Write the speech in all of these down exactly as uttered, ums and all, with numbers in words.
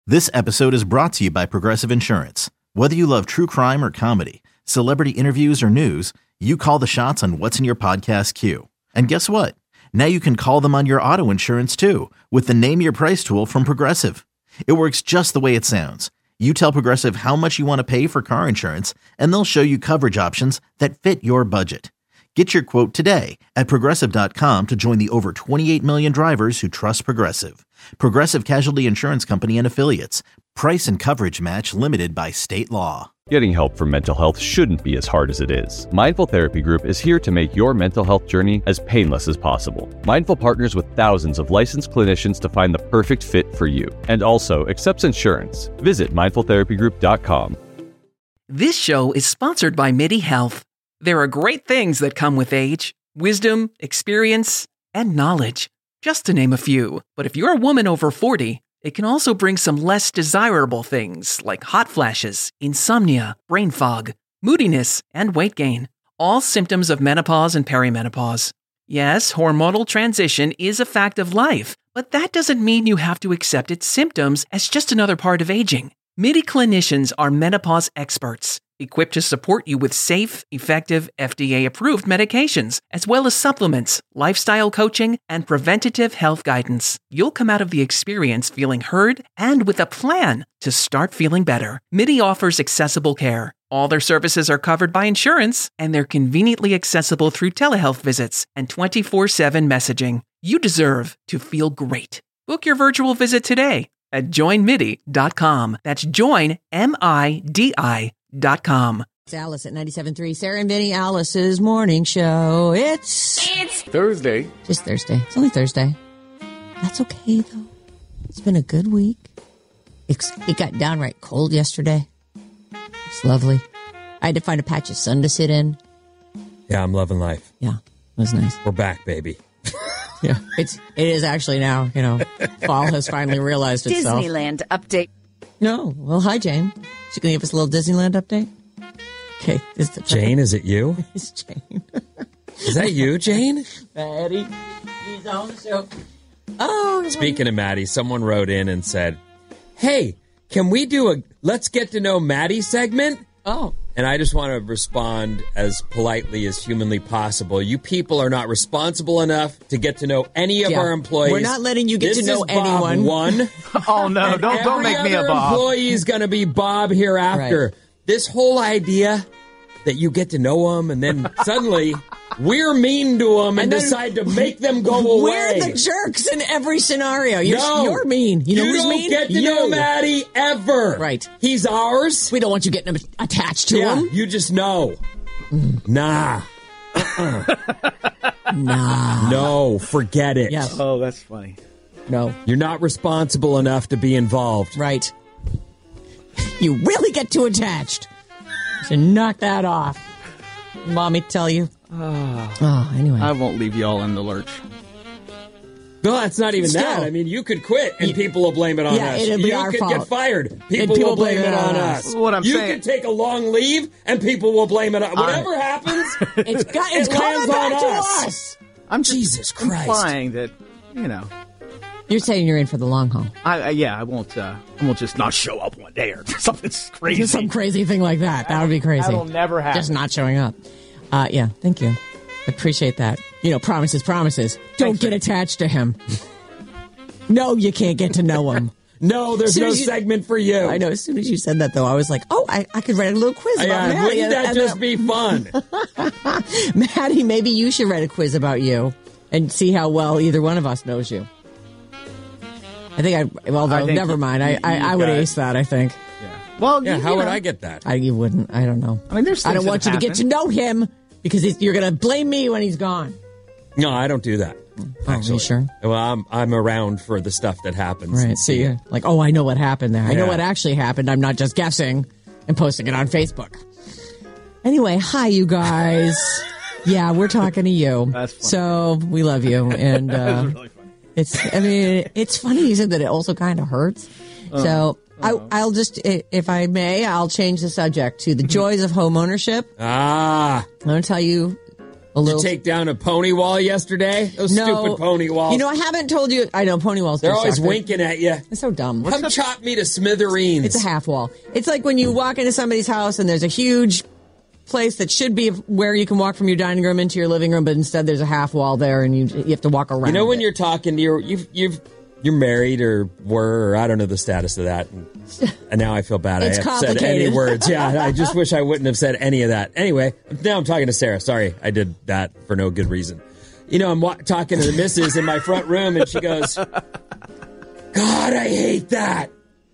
This episode is brought to you by Progressive Insurance. Whether you love true crime or comedy, celebrity interviews or news, you call the shots on what's in your podcast queue. And guess what? Now you can call them on your auto insurance too with the Name Your Price tool from Progressive. It works just the way it sounds. You tell Progressive how much you want to pay for car insurance, and they'll show you coverage options that fit your budget. Get your quote today at Progressive dot com to join the over twenty-eight million drivers who trust Progressive. Progressive Casualty Insurance Company and Affiliates. Price and coverage match limited by state law. Getting help for mental health shouldn't be as hard as it is. Mindful Therapy Group is here to make your mental health journey as painless as possible. Mindful partners with thousands of licensed clinicians to find the perfect fit for you, and also accepts insurance. Visit mindful therapy group dot com. This show is sponsored by MIDI Health. There are great things that come with age: wisdom, experience, and knowledge, just to name a few. But if you're a woman over forty, it can also bring some less desirable things like hot flashes, insomnia, brain fog, moodiness, and weight gain, all symptoms of menopause and perimenopause. Yes, hormonal transition is a fact of life, but that doesn't mean you have to accept its symptoms as just another part of aging. MIDI clinicians are menopause experts, equipped to support you with safe, effective, F D A-approved medications, as well as supplements, lifestyle coaching, and preventative health guidance. You'll come out of the experience feeling heard and with a plan to start feeling better. MIDI offers accessible care. All their services are covered by insurance, and they're conveniently accessible through telehealth visits and twenty-four seven messaging. You deserve to feel great. Book your virtual visit today at join midi dot com. That's join, M I D I dot com. It's Alice at ninety-seven point three. Sarah and Vinny, Alice's morning show. It's... It's Thursday. Just Thursday. It's only Thursday. That's okay, though. It's been a good week. It's, it got downright cold yesterday. It's lovely. I had to find a patch of sun to sit in. Yeah, I'm loving life. Yeah, it was nice. We're back, baby. Yeah, it's it is actually now. You know, fall has finally realized itself. Disneyland update. No, well, hi Jane. She gonna give us a little Disneyland update. Okay, is the Jane? Is it you? It's Jane. Is that you, Jane? Maddie, he's on the show. Oh, speaking of Maddie, someone wrote in and said, "Hey, can we do a Let's Get to Know Maddie segment?" Oh. And I just want to respond as politely as humanly possible. You people are not responsible enough to get to know any of Yeah. our employees. We're not letting you get this to know is Bob anyone. One. Oh, no. And Don't don't make me a every Bob. other employee is going to be Bob hereafter. Right. This whole idea that you get to know them and then suddenly we're mean to them and, And then decide to make them go away. We're the jerks in every scenario. You're, No. you're mean. You know you who's don't mean? get to you. know Maddie ever. Right. He's ours. We don't want you getting attached to Yeah, him. you just know. Nah. Nah. No, forget it. Yes. Oh, that's funny. No. You're not responsible enough to be involved. Right. You really get too attached. So knock that off. Mommy tell you. Oh, Oh, anyway. I won't leave you all in the lurch. No, that's not even Still. that. I mean, you could quit and You- people will blame it on Yeah, us. it'll be you our could fault. get fired. People, people will blame it on us. What I'm you saying- could take a long leave and people will blame it on Whatever happens, It's got, it's it coming lands back on to us. us. I'm just Jesus Christ. implying that, you know, You're saying you're in for the long haul. I, I yeah, I won't. Uh, I won't just not show up one day or something crazy. Some crazy thing like that. That would be crazy. That'll never happen. Just not showing up. Uh, yeah, thank you. Appreciate that. You know, promises, promises. Don't Thanks, get man. attached to him. No, you can't get to know him. No, there's Soon no as you- segment for you. I know. As soon as you said that, though, I was like, oh, I, I could write a little quiz about Yeah, Maddie. wouldn't that And- just and, be fun? uh, Maddie, maybe you should write a quiz about you and see how well either one of us knows you. I think I, well, I think never you- mind. I, you- I, you I would got it. ace that, I think. Yeah. Well, Yeah, you, how you would know, I get that? I, you wouldn't. I don't know. I mean, there's I don't things want you that to get to happen. know him because he's, you're going to blame me when he's gone. No, I don't do that. Oh, Actually. you sure? Well, I'm I'm around for the stuff that happens. Right. So you're like, oh, I know what happened there. I know Yeah. what actually happened. I'm not just guessing and posting it on Facebook. Anyway, hi, you guys. Yeah, we're talking to you. That's funny. So we love you. And uh, That's really funny. it's, I mean, it's funny you said that it also kind of hurts. So I, I'll just, i- if I may, I'll change the subject to the joys of home ownership. Ah, I'm going to tell you A Did little. you take down a pony wall yesterday? Those no, stupid pony walls. You know, I haven't told you. I know pony walls. They're do always suck. winking at you. It's so dumb. Come chop me to smithereens. It's a half wall. It's like when you walk into somebody's house and there's a huge place that should be where you can walk from your dining room into your living room, but instead there's a half wall there and you you have to walk around. You know when it. you're talking to your you've you've you're married or were or I don't know the status of that, and, and now I feel bad. It's I have said any complicated. words. Yeah, I just wish I wouldn't have said any of that. Anyway, now I'm talking to Sarah. Sorry, I did that for no good reason. You know, I'm wa- talking to the missus in my front room, and she goes, "God, I hate that,"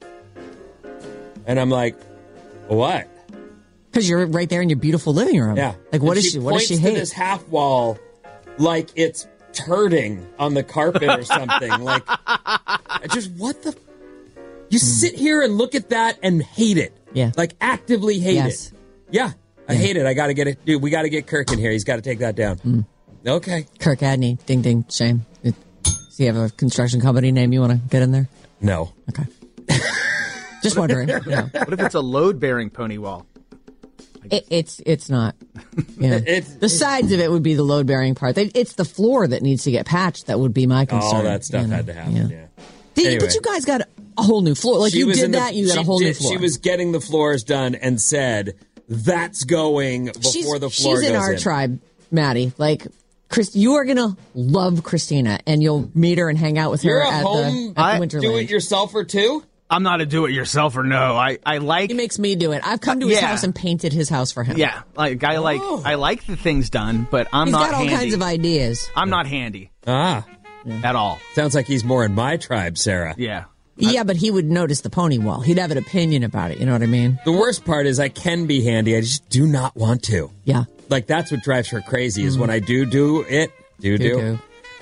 and I'm like, "What?" Because you're right there in your beautiful living room. Yeah. Like, what And does she, what does she points hate? to this half wall like it's turding on the carpet or something. Like, I just, what the? You sit here and look at that and hate it. Yeah. Like, actively hate Yes. it. Yeah. I Yeah. hate it. I got to get it. Dude, we got to get Kirk in here. He's got to take that down. Mm. Okay. Kirk Adney. Ding, ding. Shame. It, does he have a construction company name you want to get in there? No. Okay. Just wondering. You know. What if it's a load-bearing pony wall? It, it's it's not. You know. It's- the sides of it would be the load bearing part. They, it's the floor that needs to get patched. That would be my concern. All that stuff you know. had to happen. Yeah. Did- Anyway. But you guys got a whole new floor. Like She you was did in the- that, you got she a whole new did- floor. She was getting the floors done and said, that's going before she's, the floor she's goes in our tribe, Maddie. Like, Chris, you are gonna love Christina, and you'll meet her and hang out with You're her a at home the, at the do Winterland. it yourselfer too? I'm not a do-it-yourselfer. No, I I like. He makes me do it. I've come to his Yeah. house and painted his house for him. Yeah, like I like Oh. I like the things done, but I'm He's not got all handy. kinds of ideas. I'm not handy Ah. at all. Sounds like he's more in my tribe, Sarah. Yeah. Yeah, but he would notice the pony wall. He'd have an opinion about it. You know what I mean? The worst part is I can be handy. I just do not want to. Yeah. Like, that's what drives her crazy is when I do do it, do do. Do-do.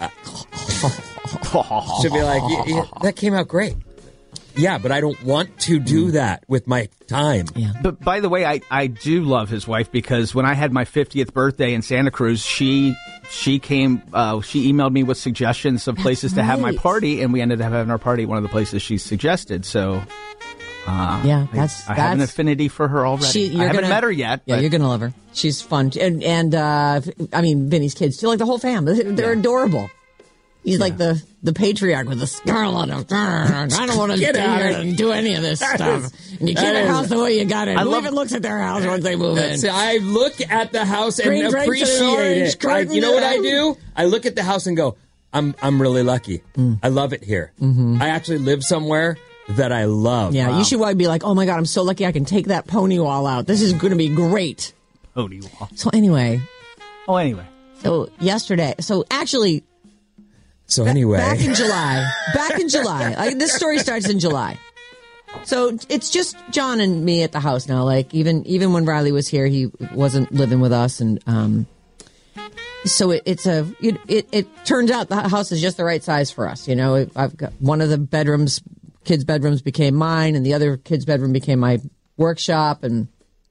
She'll be like, "Y- y- that came out great. Yeah, but I don't want to do that with my time. Yeah. But by the way, I, I do love his wife because when I had my fiftieth birthday in Santa Cruz, she she came uh, she emailed me with suggestions of places to have my right. party, and we ended up having our party at one of the places she suggested. So uh, Yeah, I, that's I have an that's affinity for her already. She, you're I haven't gonna, met her yet. Yeah, but you're gonna love her. She's fun, and and uh, I mean, Vinny's kids too. Like the whole family, they're adorable. He's like the the patriarch with the scarlet of. I don't want to Get stay out here of it. and do any of this stuff. And you keep that their is- house the way you got it. I Who love- even looks at their house once they move in? That's- I look at the house and Green drapes and an appreciate orange it. I, you know what I do? I look at the house and go, I'm I'm really lucky. Mm. I love it here. I actually live somewhere that I love. Mm-hmm. Yeah, you should probably be like, oh my god, I'm so lucky I can take that pony wall out. This is going to be great. pony wall. So anyway, Oh, anyway. so yesterday, so actually. So anyway, Back in July. Back in July. Like, this story starts in July. So it's just John and me at the house now. Like even even when Riley was here, he wasn't living with us, and um, so it, it's a it, it it turns out the house is just the right size for us. You know, I've got one of the bedrooms, kids' bedrooms became mine, and the other kids' bedroom became my workshop, and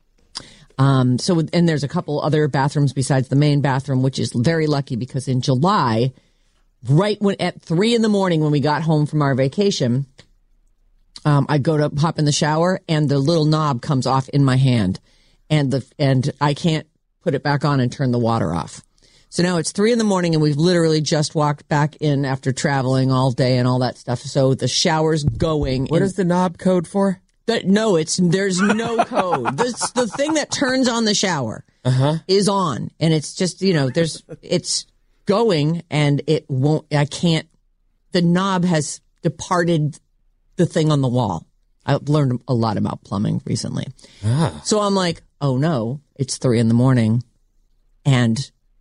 um, so and there's a couple other bathrooms besides the main bathroom, which is very lucky because in July. Right when at three in the morning when we got home from our vacation, um, I go to hop in the shower and the little knob comes off in my hand, and the and I can't put it back on and turn the water off. So now it's three in the morning and we've literally just walked back in after traveling all day and all that stuff. So the shower's going. what and- is the knob code for? the, no, it's there's no code. the, the thing that turns on the shower Uh-huh. is on, and it's just you know there's it's. going and it won't I can't the knob has departed the thing on the wall. I've learned a lot about plumbing recently. Ah. So I'm like, oh no, it's three in the morning and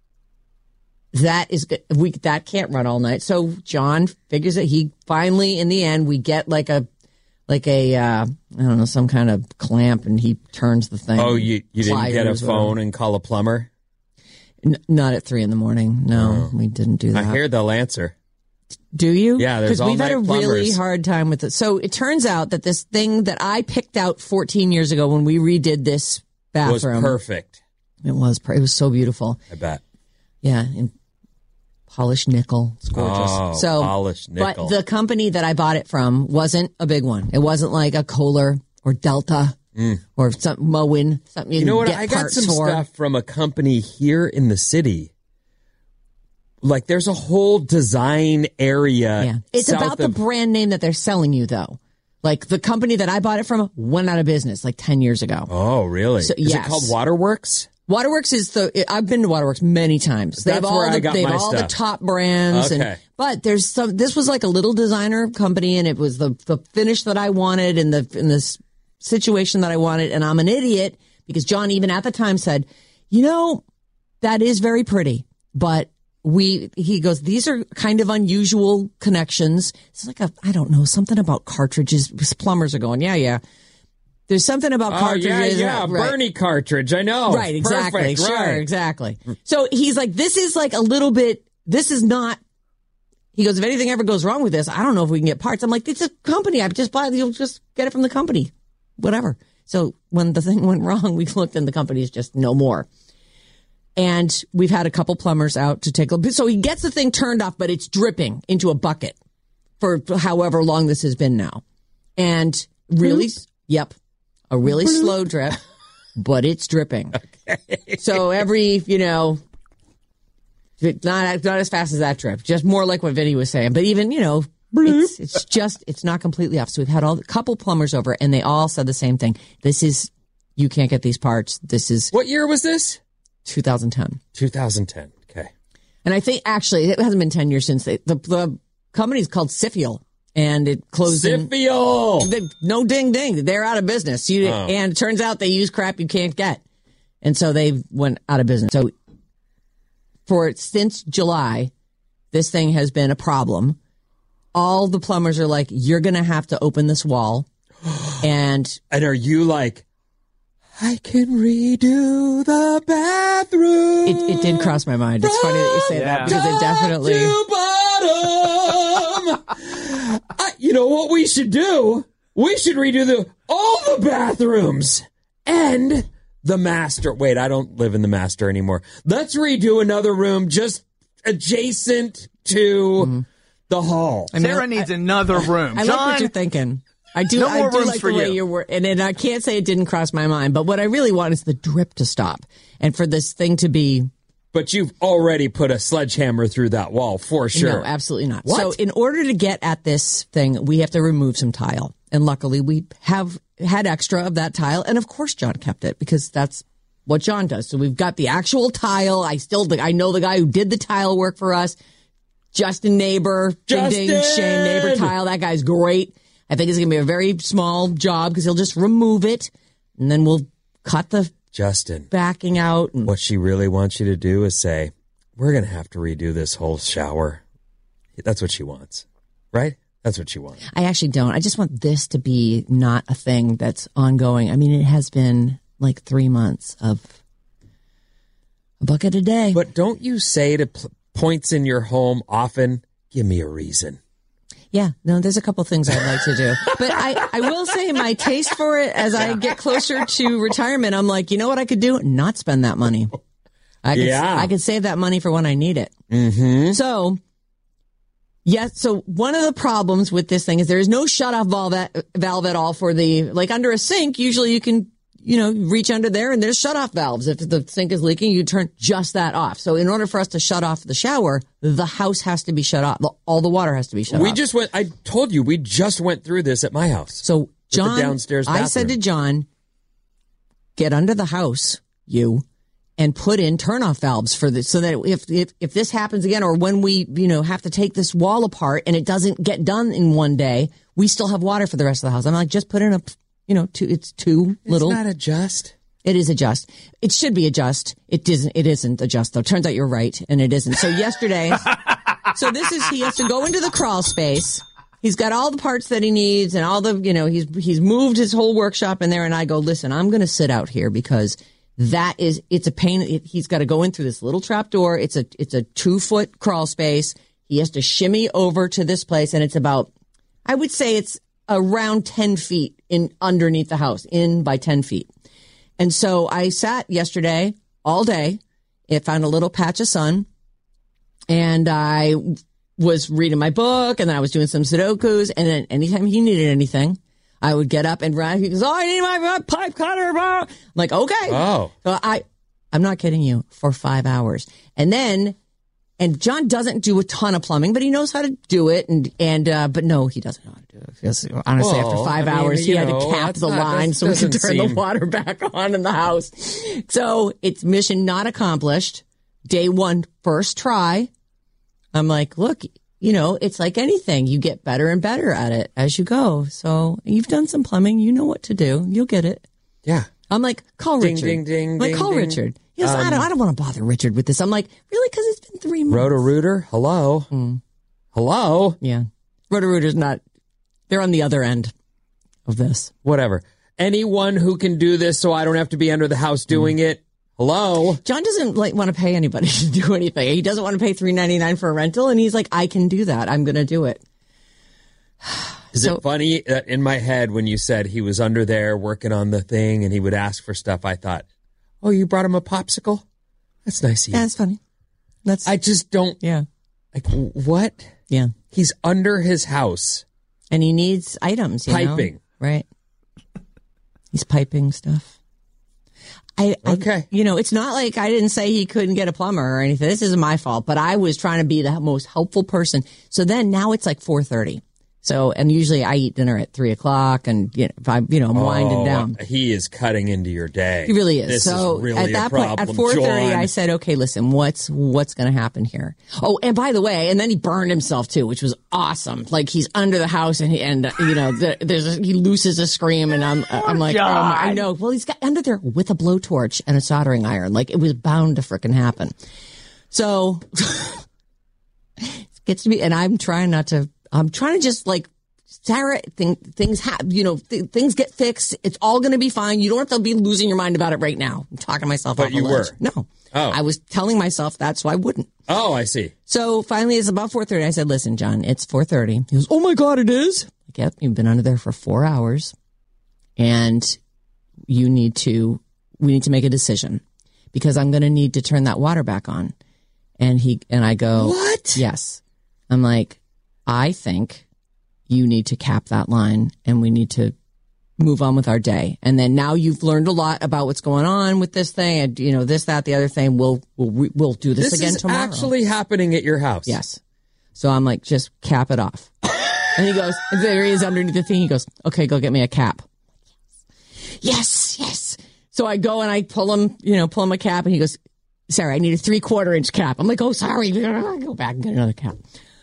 that is good. We that can't run all night. So John figures that he finally in the end we get like a like a uh, I don't know some kind of clamp and he turns the thing. Oh, you you didn't get a pliers or phone whatever. and call a plumber? N- not at three in the morning. No, we didn't do that. I hear they'll answer. Do you? Yeah, there's Because we've had a all-night really plumbers. hard time with it. So it turns out that this thing that I picked out fourteen years ago when we redid this Was bathroom, perfect. it was per- it was so beautiful. I bet. Yeah, in polished nickel. It's gorgeous. Oh, so, polished nickel. But the company that I bought it from wasn't a big one. It wasn't like a Kohler or Delta or some Moen. Something you, You know what? Get I got parts some for. stuff from a company here in the city Like there's a whole design area. Yeah. It's south about the of- brand name that they're selling you, though. Like the company that I bought it from went out of business like ten years ago. Oh, really? So, Is yes. it called Waterworks? Waterworks is the. I've been to Waterworks many times. They That's have all where I the, got they have my all stuff. the top brands. Okay. And, but there's some. This was like a little designer company, and it was the the finish that I wanted in the in this situation that I wanted. And I'm an idiot because John even at the time said, you know, that is very pretty, but. We, he goes, these are kind of unusual connections. It's like a, I don't know, something about cartridges. Plumbers are going, yeah, yeah. There's something about Oh, cartridges. yeah, yeah. Right. Bernie cartridge. I know. Right, exactly. Perfect, Sure, right. exactly. So he's like, this is like a little bit, this is not, he goes, if anything ever goes wrong with this, I don't know if we can get parts. I'm like, it's a company. I've just bought, you'll just get it from the company. Whatever. So when the thing went wrong, we looked and the company is just no more. And we've had a couple plumbers out to take a look. So he gets the thing turned off, but it's dripping into a bucket for however long this has been now. And really, yep, a really slow drip, but it's dripping. Okay. So every, you know, not, not as fast as that drip, just more like what Vinny was saying. But even, you know, it's, it's just, it's not completely off. So we've had all, a couple plumbers over and they all said the same thing. This is, you can't get these parts. This is. What year was this? twenty ten. twenty ten. Okay. And I think actually it hasn't been ten years since they, the the company's called Sifiel, and it closed. Sifiel. In, they, no ding ding, they're out of business. You, Oh. And it turns out they use crap you can't get, and so they went out of business. So for since July, this thing has been a problem. All the plumbers are like, "You're going to have to open this wall," and And are you like? I can redo the bathroom. it, it did cross my mind. It's funny that you say that because it definitely. To bottom. I, you know what we should do? We should redo the all the bathrooms and the master. Wait, I don't live in the master anymore. Let's redo another room just adjacent to Mm-hmm. the hall. I mean, Sarah I- needs another room. I John, like what you're thinking. I do. No I more do rooms like for the way you. you're wor- and, and I can't say it didn't cross my mind. But what I really want is the drip to stop, and for this thing to be. But you've already put a sledgehammer through that wall for sure. No, absolutely not. What? So in order to get at this thing, we have to remove some tile, and luckily we have had extra of that tile, and of course John kept it because that's what John does. So we've got the actual tile. I still, I know the guy who did the tile work for us, Justin Neighbor, ding ding, Justin! Shane Neighbor Tile. That guy's great. I think it's going to be a very small job because he'll just remove it and then we'll cut the Justin, backing out. And what she really wants you to do is say, we're going to have to redo this whole shower. That's what she wants, right? That's what she wants. I actually don't. I just want this to be not a thing that's ongoing. I mean, it has been like three months of a bucket a day. But don't you say to p- points in your home often, give me a reason. Yeah, no, there's a couple things I'd like to do. But I, I will say my taste for it as I get closer to retirement, I'm like, you know what I could do? Not spend that money. I could, Yeah. I could save that money for when I need it. Mm-hmm. So, yes, so one of the problems with this thing is there is no shut-off valve at, valve at all for the, like under a sink, usually you can, you know, reach under there and there's shut-off valves. If the sink is leaking, you turn just that off. So in order for us to shut off the shower, the house has to be shut off. All the water has to be shut We off. just went, I told you, we just went through this at my house. So the John, downstairs I said to bathroom. John, get under the house, you, and put in turnoff valves for this, so that if, if if this happens again, or when we you know have to take this wall apart and it doesn't get done in one day, we still have water for the rest of the house. I'm like, just put in a, you know, two. It's two little. It's not a just. It is a just. It should be a just. It isn't. It isn't a just though. Turns out you're right, and it isn't. So yesterday, so this is he has to go into the crawl space. He's got all the parts that he needs, and all the you know he's he's moved his whole workshop in there. And I go, listen, I'm going to sit out here because that is it's a pain. It, he's got to go in through this little trap door. It's a it's a two foot crawl space. He has to shimmy over to this place, and it's about I would say it's around ten feet in underneath the house, in by ten feet. And so I sat yesterday all day. I found a little patch of sun, and I was reading my book, and then I was doing some Sudokus. And then anytime he needed anything, I would get up and run. He goes, "Oh, I need my, my pipe cutter." I'm like, okay. Oh. So I, I'm not kidding you, for five hours. And then And John doesn't do a ton of plumbing, but he knows how to do it. And, and, uh, but no, he doesn't know how to do it. Because honestly, Well, after five I mean, hours, he you had know, to cap that's the not- line that so we could doesn't turn the seem- water back on in the house. So it's mission not accomplished. Day one, first try. I'm like, look, you know, it's like anything. You get better and better at it as you go. So you've done some plumbing. You know what to do. You'll get it. Yeah. I'm like, call Ding, Richard. ding, ding, I'm like, ding, call ding. Richard. He goes, I don't, I don't want to bother Richard with this. I'm like, really? Because it's been three months. Roto-Rooter, hello. Mm. Hello. Yeah. Roto-Rooter's not, they're on the other end of this. Whatever. Anyone who can do this so I don't have to be under the house doing Mm. it, hello. John doesn't like want to pay anybody to do anything. He doesn't want to pay three ninety-nine for a rental. And he's like, I can do that. I'm going to do it. Is So- it funny that in my head when you said he was under there working on the thing and he would ask for stuff, I thought, oh, you brought him a popsicle? That's nice of you. Yeah, it's funny. That's, I just don't, yeah. like, what? Yeah. He's under his house. And he needs items, you know? Piping. Right. He's piping stuff. I, I, Okay. you know, it's not like I didn't say he couldn't get a plumber or anything. This isn't my fault, but I was trying to be the most helpful person. So then now it's like four thirty. So, and usually I eat dinner at three o'clock and, you know, if I, you know, I'm winding Oh, down. He is cutting into your day. He really is. This so is really at a that point, problem, at four thirty, John. I said, okay, listen, what's, what's going to happen here? Oh, and by the way, and then he burned himself too, which was awesome. Like he's under the house and he, and, uh, you know, the, there's, a, he looses a scream and I'm, I'm like, oh, my, I know. Well, he's got under there with a blowtorch and a soldering iron. Like it was bound to frickin' happen. So it gets to be, and I'm trying not to, I'm trying to just like, Sarah, thing, things have, you know, th- things get fixed. It's all going to be fine. You don't have to be losing your mind about it right now. I'm talking myself But off you a ledge. were. No. Oh. I was telling myself that so I wouldn't. Oh, I see. So finally it's about four thirty. I said, listen, John, it's four thirty. He goes, oh my God, it is? Like, yep, you've been under there for four hours and you need to, we need to make a decision because I'm going to need to turn that water back on. And he, and I go, What? Yes. I'm like, I think you need to cap that line and we need to move on with our day. And then now you've learned a lot about what's going on with this thing and, you know, this, that, the other thing. We'll, we'll, we'll do this, This again is tomorrow. actually happening at your house. Yes. So I'm like, just cap it off. And he goes, and there he is underneath the thing. He goes, okay, go get me a cap. Yes, yes. So I go and I pull him, you know, pull him a cap and he goes, Sarah, I need a three quarter inch cap. I'm like, oh, sorry. I go back and get another cap.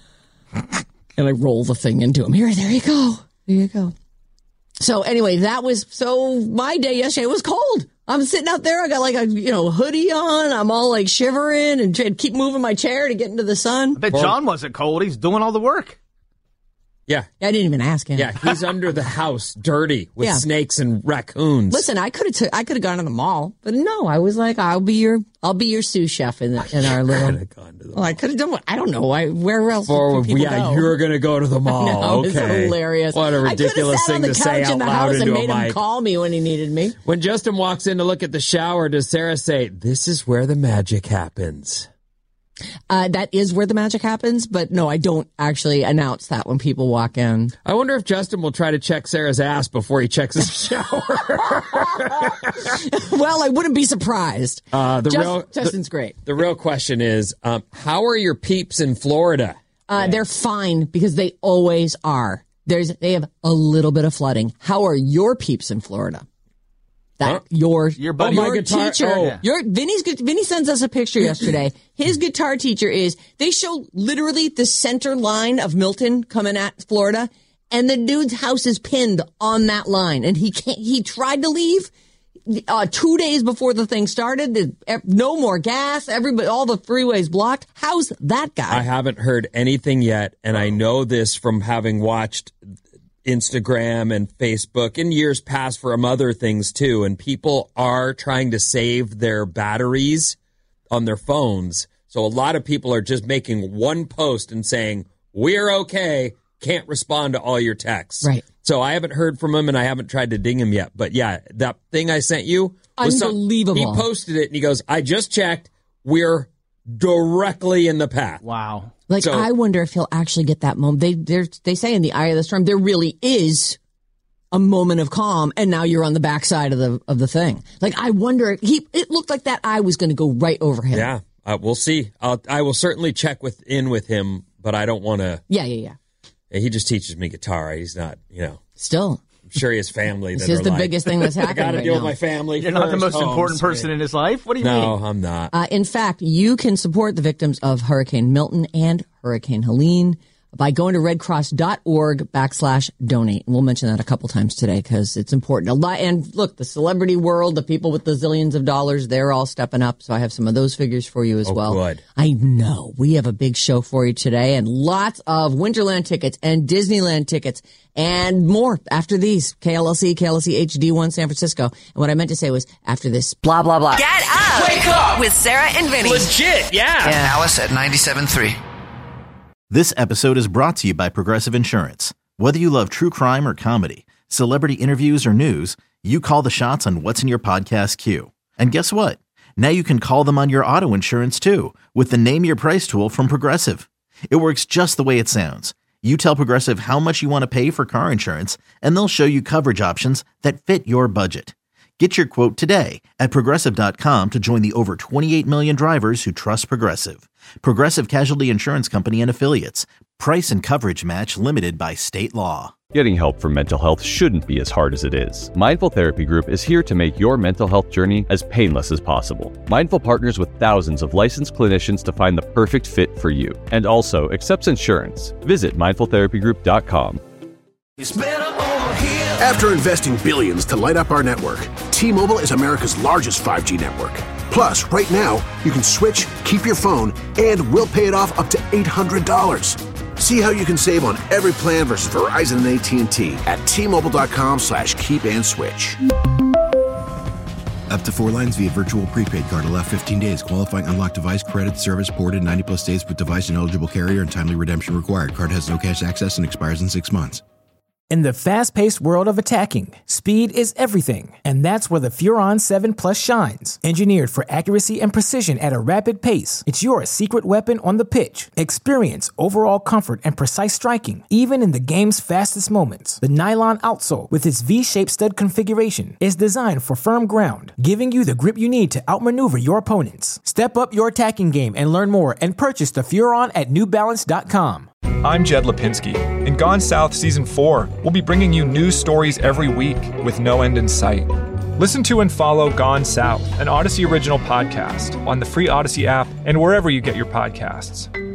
And I roll the thing into him. Here, there you go. There you go. So anyway, that was, so my day yesterday was cold. I'm sitting out there. I got like a, you know, hoodie on. I'm all like shivering and trying to keep moving my chair to get into the sun. I bet John wasn't cold. He's doing all the work. Yeah. I didn't even ask him. Yeah. He's under the house, dirty, with Yeah. snakes and raccoons. Listen, I could have t- I could have gone to the mall, but no, I was like, I'll be your I'll be your sous chef in the, in our little. Could have gone to the Well, I could have done. I don't know. I where else? Or, would people yeah, go? you're going to go to the mall. No, it's okay. hilarious. What a ridiculous I thing could to have sat on say the couch out in the loud house and into a made him mic. call me when he needed me. When Justin walks in to look at the shower, does Sarah say, this is where the magic happens? Uh, that is where the magic happens, but no, I don't actually announce that when people walk in. I wonder if Justin will try to check Sarah's ass before he checks his shower. Well, I wouldn't be surprised. Uh, the Just- real, Justin's the, great. The real question is, um, how are your peeps in Florida? Uh, They're fine because they always are. There's they have a little bit of flooding. How are your peeps in Florida? That Huh? your Your buddy- your Oh, my guitar- teacher, oh. your Vinny's good- Vinny sends us a picture yesterday. His guitar teacher is. They show literally the center line of Milton coming at Florida, and the dude's house is pinned on that line, and he can't. He tried to leave. Uh, two days before the thing started, the- no more gas. Everybody, all the freeways blocked. How's that guy? I haven't heard anything yet, and I know this from having watched Instagram and Facebook in years past from other things too, and people are trying to save their batteries on their phones. So a lot of people are just making one post and saying, we're okay, can't respond to all your texts. Right. So I haven't heard from him, and I haven't tried to ding him yet. But yeah, that thing I sent you was some- Unbelievable. he posted it, and he goes, I just checked. We're directly in the path. Wow. Like, So- I wonder if he'll actually get that moment. They they're, they say in the eye of the storm, there really is a moment of calm, and now you're on the backside of the of the thing. Like, I wonder, he it looked like that eye was going to go right over him. Yeah. Uh, we'll see. I'll, I will certainly check with in with him, but I don't want to. Yeah, yeah, yeah. He just teaches me guitar. He's not, you know. Still. I'm sure he has family. This that is are the like, biggest thing that's happening. I got to right deal now. with my family. You're first. not the most Oh, important person in his life? What do you no, mean? No, I'm not. Uh, in fact, you can support the victims of Hurricane Milton and Hurricane Helene by going to redcross.org backslash donate. And we'll mention that a couple times today because it's important. A lot. And look, the celebrity world, the people with the zillions of dollars, they're all stepping up. So I have some of those figures for you as oh, well. Good. I know. We have a big show for you today and lots of Winterland tickets and Disneyland tickets and more after these. K L L C, K L L C H D one San Francisco. And what I meant to say was after this blah, blah, blah. Get up! Wake up! With Sarah and Vinny. Legit, yeah. And Alice at ninety-seven point three. This episode is brought to you by Progressive Insurance. Whether you love true crime or comedy, celebrity interviews or news, you call the shots on what's in your podcast queue. And guess what? Now you can call them on your auto insurance too with the Name Your Price tool from Progressive. It works just the way it sounds. You tell Progressive how much you want to pay for car insurance, and they'll show you coverage options that fit your budget. Get your quote today at Progressive dot com to join the over twenty-eight million drivers who trust Progressive. Progressive Casualty Insurance Company and Affiliates. Price and coverage match limited by state law. Getting help for mental health shouldn't be as hard as it is. Mindful Therapy Group is here to make your mental health journey as painless as possible. Mindful partners with thousands of licensed clinicians to find the perfect fit for you, and also accepts insurance. Visit mindful therapy group dot com. After investing billions to light up our network, T-Mobile is America's largest five G network. Plus, right now, you can switch, keep your phone, and we'll pay it off up to eight hundred dollars. See how you can save on every plan versus Verizon and A T and T at T-Mobile.com slash keep and switch. Up to four lines via virtual prepaid card. Allow fifteen days. Qualifying unlocked device credit service ported ninety plus days with device and eligible carrier and timely redemption required. Card has no cash access and expires in six months. In the fast-paced world of attacking, speed is everything, and that's where the Furon seven Plus shines. Engineered for accuracy and precision at a rapid pace, it's your secret weapon on the pitch. Experience overall comfort and precise striking, even in the game's fastest moments. The nylon outsole, with its V-shaped stud configuration, is designed for firm ground, giving you the grip you need to outmaneuver your opponents. Step up your attacking game and learn more and purchase the Furon at new balance dot com. I'm Jed Lipinski. In Gone South Season four, we'll be bringing you news stories every week with no end in sight. Listen to and follow Gone South, an Odyssey original podcast, on the free Odyssey app and wherever you get your podcasts.